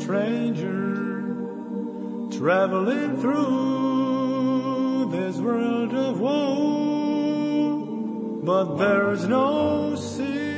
stranger traveling through this world of woe, but there's no sin